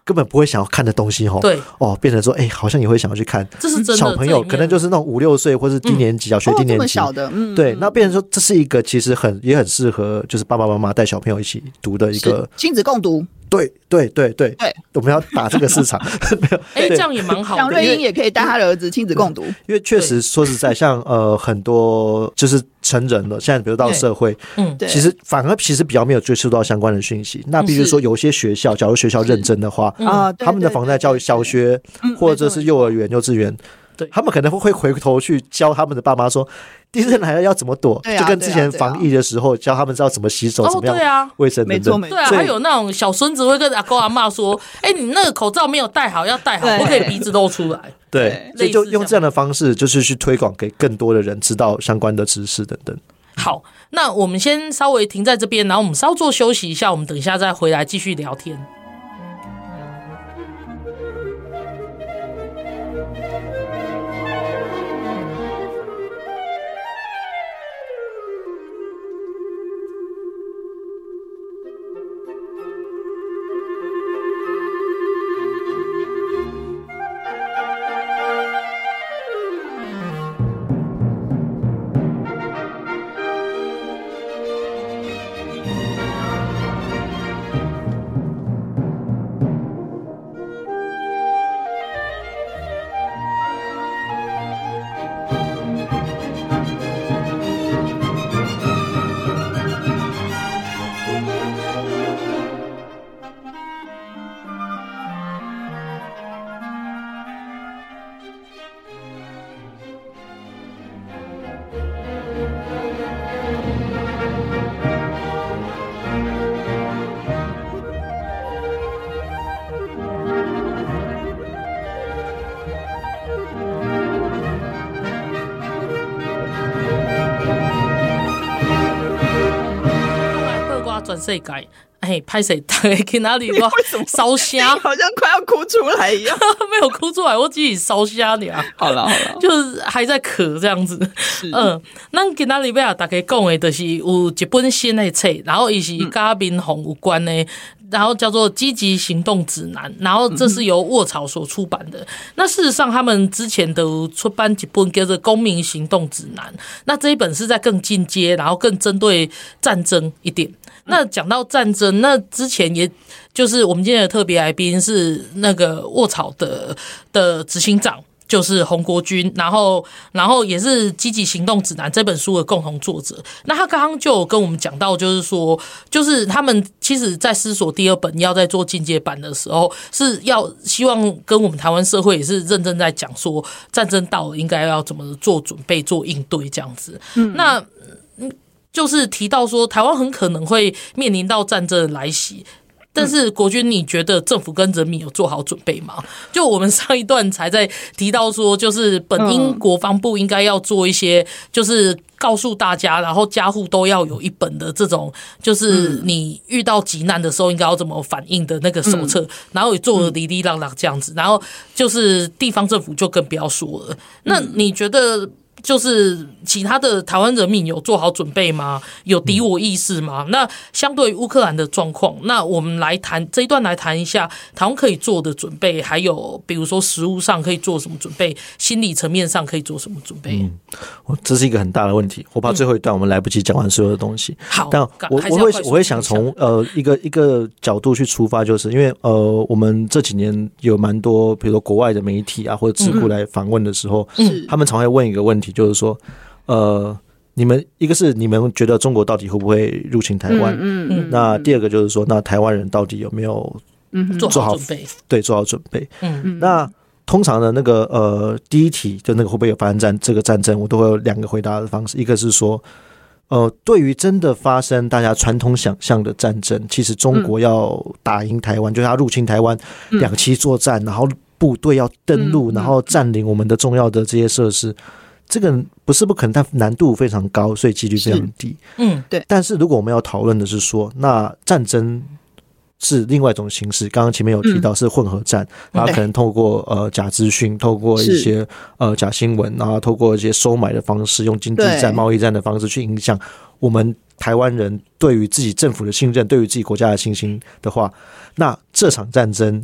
根本不会想要看的东西对变成说好像也会想要去看。 这是真的， 小朋友可能就是那种5-6岁或是低年级小学低年级，这么小的， 对，那变成说这是一个其实也很适合就是爸爸妈妈带小朋友一起读的一个亲子共读。 对，我们要打这个市场。 这样也蛮好的。 像瑞英也可以带他的儿子亲子共读， 因为确实说实在，像很多就是成人了，现在比如到社会，其实反而其实比较没有接触到相关的讯息。那比如说有些学校，假如学校认真的话，他们的防灾教育，小学或者是幼儿园、幼稚园。他们可能会回头去教他们的爸妈说，地震来了要怎么躲，就跟之前防疫的时候教他们知道怎么洗手，怎么样卫生等等。 对啊，还有那种小孙子会跟阿公阿嬷说：“你那个口罩没有戴好，要戴好，不可以鼻子露出来。” 对，所以就用这样的方式，就是去推广给更多的人知道相关的知识等等。 好，那我们先稍微停在这边，然后我们稍作休息一下，我们等一下再回来继续聊天。转世界，拍谁大家去哪里？我烧虾， 好像快要哭出来一样。 没有哭出来，我自己烧虾呢。 好了， 就是还在咳这样子。咱今仔日要大家讲的，就是有一本新的册，然后也是跟民防有关的。然后叫做《积极行动指南》，然后这是由沃草所出版的。那事实上，他们之前都出版一本叫做《公民行动指南》，那这一本是在更进阶，然后更针对战争一点。那讲到战争，那之前也就是我们今天的特别来宾是那个沃草的执行长。就是洪国军，然后也是《积极行动指南》这本书的共同作者。那他刚刚就有跟我们讲到，就是说，就是他们其实在思索第二本要在做进阶版的时候，是要希望跟我们台湾社会也是认真在讲说，战争到了应该要怎么做准备、做应对这样子。那就是提到说，台湾很可能会面临到战争的来袭。但是国军，你觉得政府跟人民有做好准备吗？就我们上一段才在提到说，就是本应国防部应该要做一些，就是告诉大家，然后家户都要有一本的这种，就是你遇到急难的时候应该要怎么反应的那个手册，然后也做了哩哩啦啦这样子，然后就是地方政府就更不要说了。那你觉得？就是其他的台湾人民有做好准备吗？有敌我意识吗？那相对于乌克兰的状况，那我们来谈这一段来谈一下台湾可以做的准备，还有比如说实务上可以做什么准备，心理层面上可以做什么准备。 这是一个很大的问题，我怕最后一段我们来不及讲完所有的东西。 好， 但我会想从一个角度去出发，就是因为我们这几年有蛮多比如说国外的媒体啊或者智库来访问的时候，他们常会问一个问题。就是说，你们一个是你们觉得中国到底会不会入侵台湾？那第二个就是说，那台湾人到底有没有做好准备？对，做好准备。那通常的那个第一题就那个会不会有发生这个战争，我都会有两个回答的方式。一个是说，对于真的发生大家传统想象的战争，其实中国要打赢台湾，就是要入侵台湾，2栖作战，然后部队要登陆，然后占领我们的重要的这些设施。这个不是不可能，但难度非常高，所以几率非常低。 对。 但是如果我们要讨论的是说，那战争是另外一种形式，刚刚前面有提到是混合战，然后可能透过假资讯，透过一些假新闻，然后透过一些收买的方式，用经济战、贸易战的方式去影响我们台湾人对于自己政府的信任，对于自己国家的信心的话，那这场战争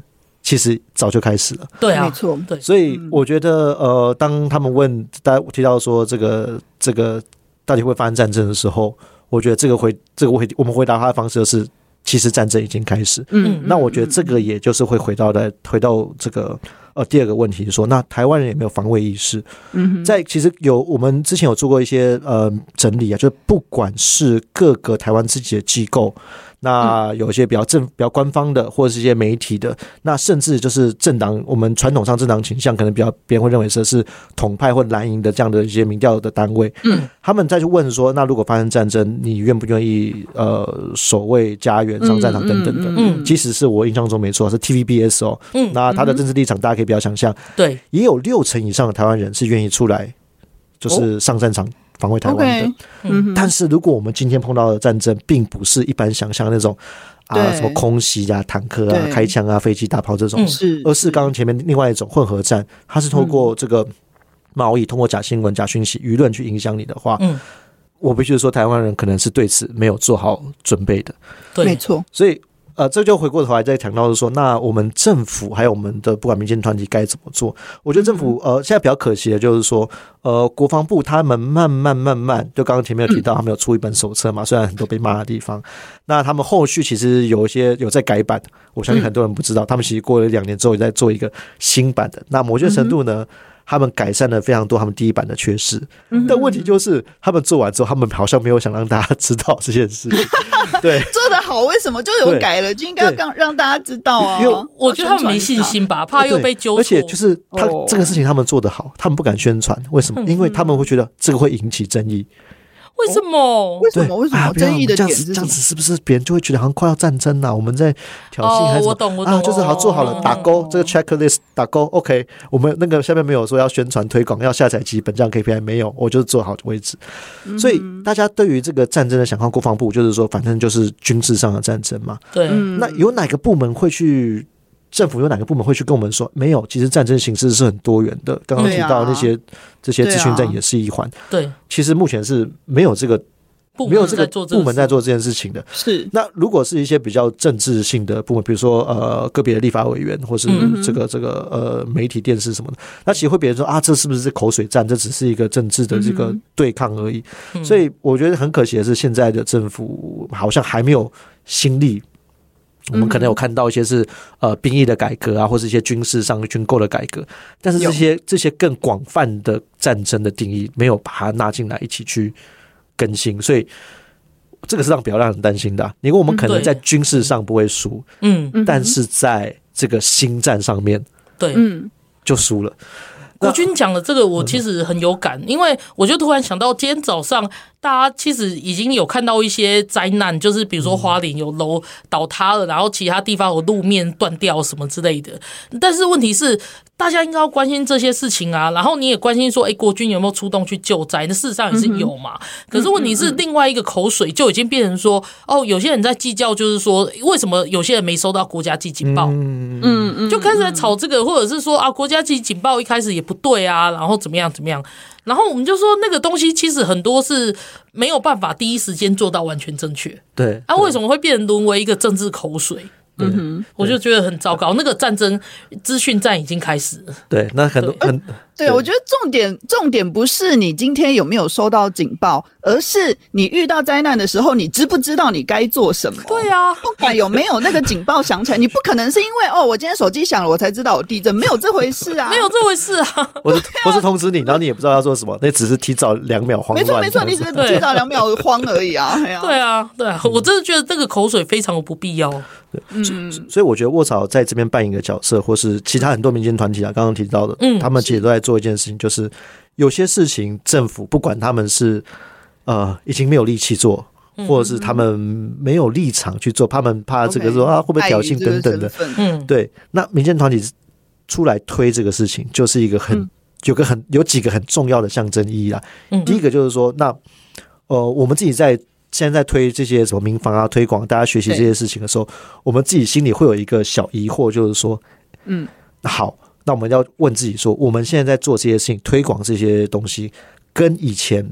其实早就开始了。 对啊， 没错， 对。 所以我觉得当他们问大家提到说这个到底会发生战争的时候，我觉得这个我们回答他的方式就是其实战争已经开始。那我觉得这个也就是会回到这个第二个问题是说，那台湾人有没有防卫意识？在其实我们之前有做过一些整理啊，就是不管是各个台湾自己的机构，那有一些比较官方的，或者是一些媒体的，那甚至就是政党，我们传统上政党倾向可能比较别人会认为是统派或蓝营的这样的一些民调的单位，他们再去问说，那如果发生战争，你愿不愿意守卫家园、上战场等等的？即使是我印象中没错，是 TVBS 哦，那他的政治立场大家可以不要想象， 对， 也有60%以上的台湾人是愿意出来，就是上战场防卫台湾的。但是如果我们今天碰到的战争，并不是一般想象那种什么空袭啊、坦克啊、开枪啊、飞机、大炮这种，而是刚刚前面另外一种混合战，它是透过这个贸易，通过假新闻、假讯息、舆论去影响你的话，我必须说，台湾人可能是对此没有做好准备的。 对， 没错。 所以这就回过头来再强调是说，那我们政府还有我们的不管民间团体该怎么做？我觉得政府现在比较可惜的就是说，国防部他们慢慢，就刚刚前面有提到，他们有出一本手册嘛，虽然很多被骂的地方，那他们后续其实有在改版，我相信很多人不知道，他们其实过了2年之后也在做一个新版的。那某些程度呢，他们改善了非常多他们第一版的缺失，但问题就是他们做完之后，他们好像没有想让大家知道这件事情。对， 做得好，为什么就有改了？就应该要让大家知道啊！ 因为我觉得他们没信心吧，怕又被纠错。 而且就是这个事情他们做得好，他们不敢宣传，为什么？因为他们会觉得这个会引起争议。 为什么？ 为什么争议的点是这样子是不是别人就会觉得好像快要战争了？我们在挑衅还是什么？ 我懂就是好做好了，打勾这个 checklist 打勾 ，OK。我们那个下面没有说要宣传推广，要下载几本这样 KPI 没有，我就是做好为止。所以大家对于这个战争的想象，国防部就是说，反正就是军事上的战争嘛。 对， 那有哪个部门会去？政府有哪个部门会去跟我们说没有？其实战争形式是很多元的。刚刚提到这些资讯战也是一环。对，其实目前是没有这个部门在做这件事情的。是。那如果是一些比较政治性的部门，比如说个别的立法委员，或是这个媒体、电视什么的，那其实会别人说这是不是口水战？这只是一个政治的这个对抗而已。所以我觉得很可惜的是，现在的政府好像还没有心力。我们可能有看到一些是兵役的改革啊，或是一些军事上军购的改革，但是这些更广泛的战争的定义没有把它纳进来一起去更新，所以这个是比较让人担心的。因为我们可能在军事上不会输，但是在这个心战上面，对，就输了。 国军讲的这个我其实很有感，因为我就突然想到今天早上大家其实已经有看到一些灾难，就是比如说花莲有楼倒塌了，然后其他地方有路面断掉什么之类的，但是问题是大家应该要关心这些事情啊，然后你也关心说国军有没有出动去救灾，那事实上也是有嘛，可是问题是另外一个口水就已经变成说有些人在计较，就是说为什么有些人没收到国家级警报，就开始在吵这个，或者是说国家级警报一开始也不对啊，然后怎么样，然后我们就说那个东西其实很多是没有办法第一时间做到完全正确，对，为什么会变成沦为一个政治口水？我就觉得很糟糕，那个战争资讯战已经开始了。对，那很多对，我觉得重点不是你今天有没有收到警报，而是你遇到灾难的时候，你知不知道你该做什么？对啊，不管有没有那个警报响起来，你不可能是因为我今天手机响了我才知道有地震，没有这回事啊， 没有这回事啊。 我是通知你，然后你也不知道要做什么，那只是提早2秒慌乱。 没错，你只是提早2秒慌而已啊。 对啊，我真的觉得这个口水非常不必要。 所以我觉得沃草在这边扮演一个角色，或是其他很多民间团体刚刚提到的，他们其实都在做一件事情，就是有些事情政府不管他们是已经没有力气做，或者是他们没有立场去做，他们怕这个说会不会挑衅等等的，对，那民间团体出来推这个事情，就是一个有几个很重要的象征意义啦。第一个就是说，那我们自己现在推这些什么民防啊推广，大家学习这些事情的时候，我们自己心里会有一个小疑惑，就是说好，那我们要问自己说，我们现在在做这些事情推广这些东西，跟以前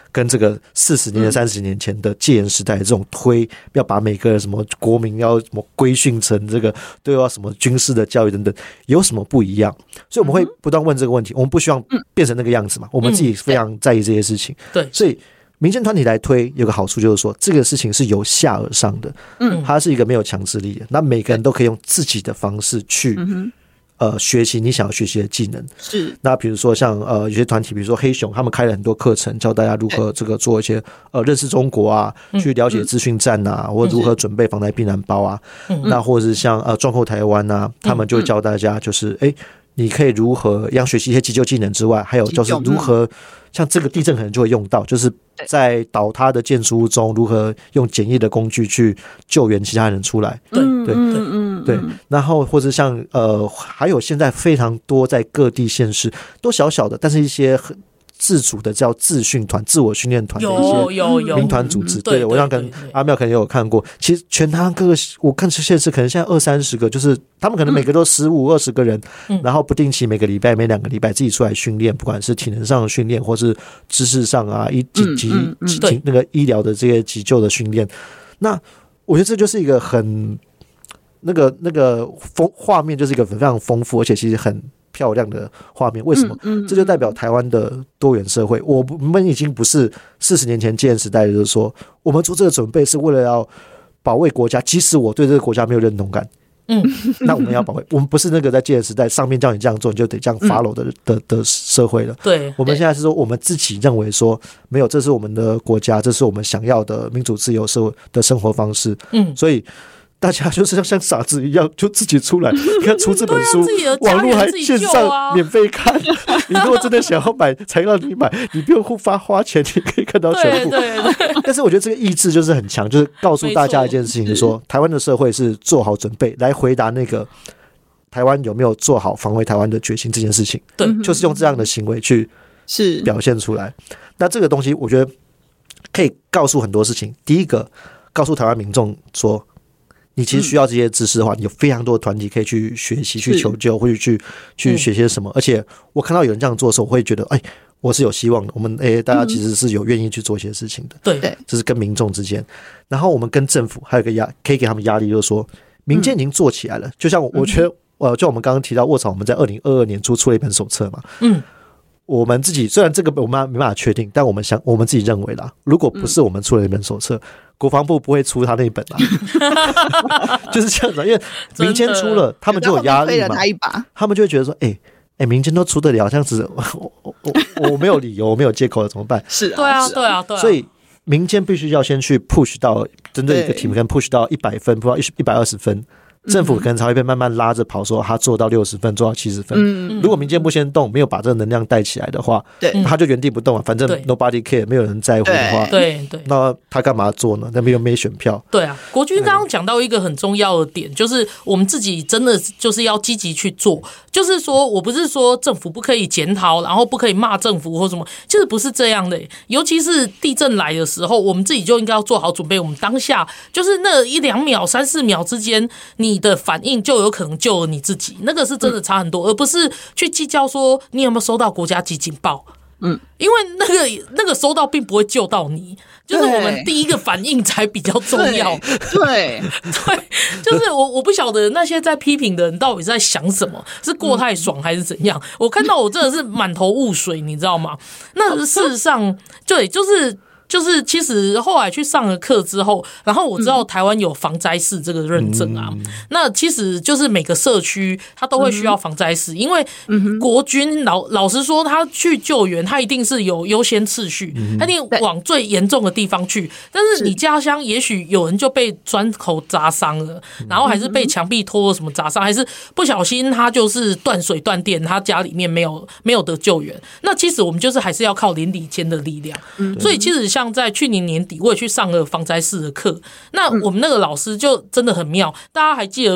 跟这个40年、30年前的戒严时代的这种要把每个什么国民要什么规训成这个都要什么军事的教育等等，有什么不一样？所以我们会不断问这个问题，我们不希望变成那个样子嘛，我们自己非常在意这些事情。 对， 所以民间团体来推有个好处就是说，这个事情是由下而上的，它是一个没有强制力的，那每个人都可以用自己的方式去学习你想要学习的技能。 是， 那比如说像有些团体，比如说黑熊，他们开了很多课程，教大家如何这个做一些认识中国啊，去了解资讯站啊，或者如何准备防灾避难包啊。那或者是像壮后台湾啊，他们就会教大家就是你可以如何要学习一些急救技能之外，还有就是如何像这个地震可能就会用到，就是在倒塌的建筑物中如何用简易的工具去救援其他人出来。对，然后或者像还有现在非常多在各地县市都小小的，但是一些很自主的叫自训团、自我训练团的一些民团组织。对，我想跟阿妙可能也有看过。其实全台湾各个我看县市可能现在20-30个，就是他们可能每个都15-20个人，然后不定期每个礼拜、每2个礼拜自己出来训练，不管是体能上的训练，或是知识上啊，那个医疗的这些急救的训练。那我觉得这就是一个很那个画面，就是一个非常丰富，而且其实很漂亮的画面。为什么？这就代表台湾的多元社会。我们已经不是40年前戒严时代，就是说我们做这个准备是为了要保卫国家，即使我对这个国家没有认同感。那我们要保卫，我们不是那个在戒严时代上面叫你这样做你就得这样 follow 的社会了。 对， 我们现在是说我们自己认为说没有，这是我们的国家，这是我们想要的民主自由社会的生活方式。所以大家就是像傻子一样，就自己出来。你看出这本书，网络还线上免费看。你如果真的想要买，才让你买，你不用花钱，你可以看到全部。对。但是我觉得这个意志就是很强，就是告诉大家一件事情，就是说台湾的社会是做好准备来回答那个台湾有没有做好防卫台湾的决心这件事情。 对， 就是用这样的行为去表现出来。那这个东西，我觉得可以告诉很多事情。第一个，告诉台湾民众说，你其实需要这些知识的话，你有非常多的团体可以去学习、去求救，或者去学些什么。而且我看到有人这样做的时候，我会觉得，我是有希望的。我们大家其实是有愿意去做一些事情的。 对， 这是跟民众之间。然后我们跟政府还有一个可以给他们压力，就是说，民间已经做起来了。就像我觉得，就我们刚刚提到卧槽，我们在2022年出了一本手册嘛。我们自己虽然这个我们没办法确定，但我们自己认为啦，如果不是我们出了一本手册，国防部不会出他那一本啦。就是这样子，因为民间出了，他们就有压力嘛，他们就会觉得说，民间都出得了，这样子，我没有理由，我没有借口了，怎么办？ 是啊，对啊。 所以民间必须要先去 push 到针对一个题目，跟 push 到100分，不到120分。政府可能才会被慢慢拉着跑，说他做到60分，做到70分。如果民间不先动，没有把这个能量带起来的话，他就原地不动了。反正 nobody care， 没有人在乎的话， 对， 那他干嘛做呢？那边又没选票。 对啊，国军刚刚讲到一个很重要的点，就是我们自己真的就是要积极去做。就是说我不是说政府不可以检讨，然后不可以骂政府或什么，其实不是这样的。尤其是地震来的时候，我们自己就应该要做好准备。我们当下就是那1-2秒、3-4秒之间，你的反应就有可能救了你自己，那个是真的差很多，而不是去计较说你有没有收到国家级警报。因为那个收到并不会救到你，就是我们第一个反应才比较重要。 对， 就是我不晓得那些在批评的人到底是在想什么，是过太爽还是怎样？我看到我真的是满头雾水，你知道吗？那事实上，对，就是其实后来去上了课之后，然后我知道台湾有防灾士这个认证啊。那其实就是每个社区它都会需要防灾士，因为国军老实说，他去救援，他一定是有优先次序，他一定往最严重的地方去。但是你家乡也许有人就被砖头砸伤了，然后还是被墙壁拖了什么砸伤，还是不小心他就是断水断电，他家里面没有得救援。那其实我们就是还是要靠邻里间的力量。所以其实像在去年年底，我也去上了防灾士的课。那我们那个老师就真的很妙，大家还记得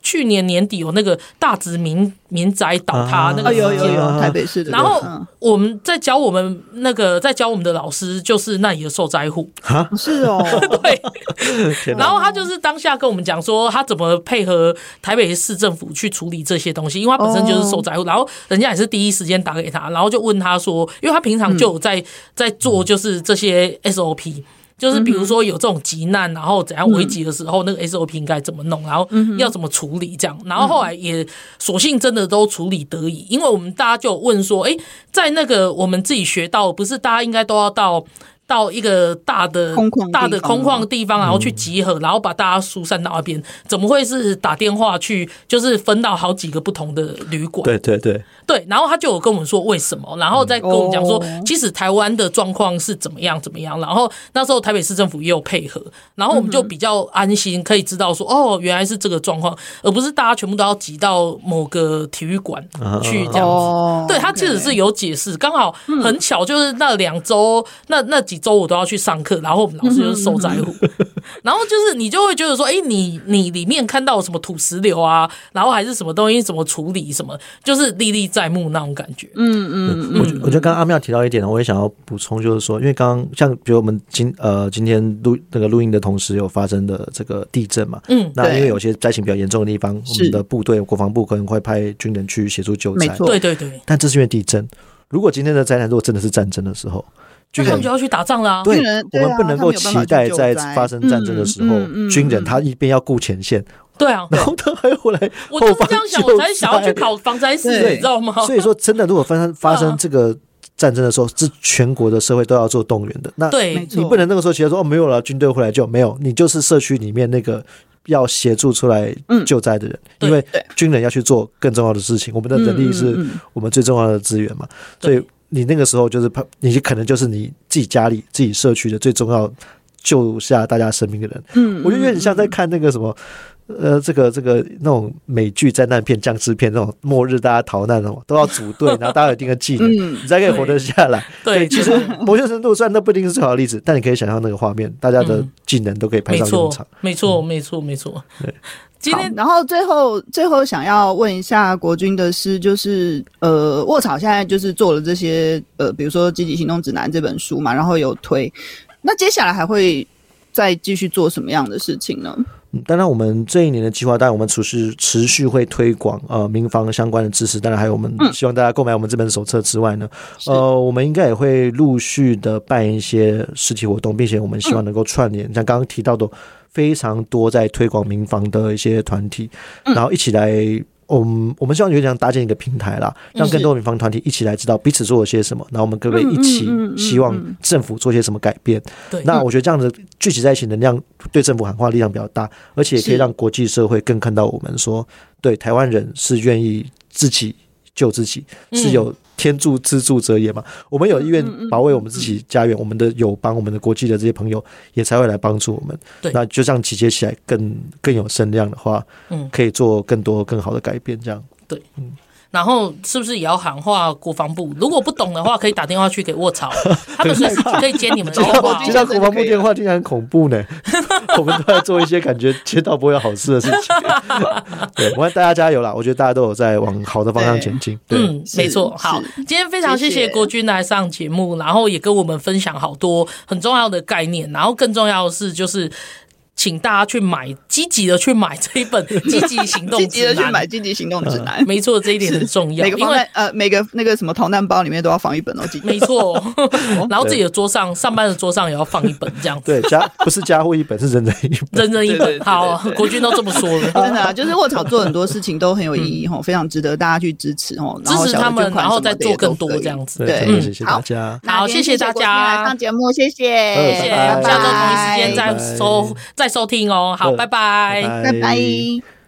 去年年底有那个大直民宅倒塌那个事件， 有台北市的。 然后我们在教我们的老师就是那里的受灾户是哦， 对，然后他就是当下跟我们讲说他怎么配合台北市政府去处理这些东西，因为他本身就是受灾户，然后人家也是第一时间打给他，然后就问他说，因为他平常就有在做就是这些 SOP。就是比如说有这种急难，然后怎样危急的时候，那个 SOP 应该怎么弄，然后要怎么处理这样，然后后来也所幸真的都处理得宜，因为我们大家就有问说，在那个我们自己学到，不是大家应该都要到一个大的空旷的地方，然后去集合，然后把大家疏散到那边，怎么会是打电话去，就是分到好几个不同的旅馆？对，然后他就有跟我们说为什么，然后再跟我们讲说，其实台湾的状况是怎么样，然后那时候台北市政府也有配合，然后我们就比较安心，可以知道说，原来是这个状况，而不是大家全部都要挤到某个体育馆去这样子。对，他其实是有解释，刚好很巧，就是那2周那几周我都要去上课，然后我们老师就是受灾户，然后就是你就会觉得说，你里面看到什么土石流啊，然后还是什么东西怎么处理什么，就是历历在目那种感觉。 我觉得刚刚阿妙提到一点，我也想要补充，就是说，因为刚刚像比如我们今天录音的同时有发生的这个地震嘛，那因为有些灾情比较严重的地方，我们的部队国防部可能会派军人去协助救灾， 对， 但这是因为地震。如果今天的灾难如果真的是战争的时候， 他们就要去打仗啦。 对，我们不能够期待在发生战争的时候，军人他一边要顾前线， 对啊， 然后他还回来， 我就是这样想，我才想要去考防灾师，你知道吗？ 所以说，真的，如果发生这个战争的时候，是全国的社会都要做动员的。那你不能那个时候期待说没有了，军队回来就没有，你就是社区里面那个要协助出来救灾的人，因为军人要去做更重要的事情，我们的人力是我们最重要的资源嘛，所以你那个时候就是你可能就是你自己家里自己社区的最重要救下大家生命的人。我觉得有点像在看那个什么这个那种美剧灾难片、僵尸片，那种末日大家逃难那种，都要组队，然后大家有一定的技能，你才可以活得下来。对，其实某些程度虽然那不一定是最好的例子，但你可以想象那个画面，大家的技能都可以派上用场。 没错。对。 今天，然后最后想要问一下国军的是，就是卧草现在就是做了这些比如说《积极行动指南》这本书嘛，然后有推，那接下来还会再继续做什么样的事情呢？ 当然我们这一年的计划，当然我们持续会推广民防相关的知识，当然还有我们希望大家购买我们这本手册之外呢，我们应该也会陆续的办一些实体活动，并且我们希望能够串联像刚刚提到的非常多在推广民防的一些团体，然后一起来我们希望有点搭建一个平台啦，让更多民防团体一起来知道彼此做了些什么，然后我们可不可以一起希望政府做些什么改变。那我觉得这样子聚集在一起能量对政府喊话力量比较大，而且也可以让国际社会更看到我们说，对，台湾人是愿意自己救自己，是有天助自助者也嘛，我们有意愿保卫我们自己家园，我们的友邦，我们的国际的这些朋友也才会来帮助我们。那就这样集结起来更有声量的话，可以做更多更好的改变这样。 对，然后是不是也要喊话国防部？如果不懂的话，可以打电话去给卧槽，他们随时可以接你们的电话。 接到国防部电话听起来很恐怖呢。我们都在做一些感觉接到不会有好事的事情。对，我们大家加油啦！我觉得大家都有在往好的方向前进。 没错。好，今天非常谢谢国军来上节目，然后也跟我们分享好多很重要的概念，然后更重要的是就是请大家去买，积极的去买这一本《积极行动指南》，积极的去买《积极行动指南》。 没错，这一点很重要。 每个那个什么逃难包里面都要放一本哦，记得。 没错，然后自己的桌上，上班的桌上也要放一本，这样子。 对，不是家户一本，是人人一本。 人人一本，好，国军都这么说了。 真的啊，就是卧草做很多事情都很有意义吼，非常值得大家去支持吼， 支持他们，然后再做更多这样子。 对，谢谢大家。 好，谢谢大家来上节目，谢谢， 谢谢。下周同一时间再收听哦。好，拜拜， 拜拜。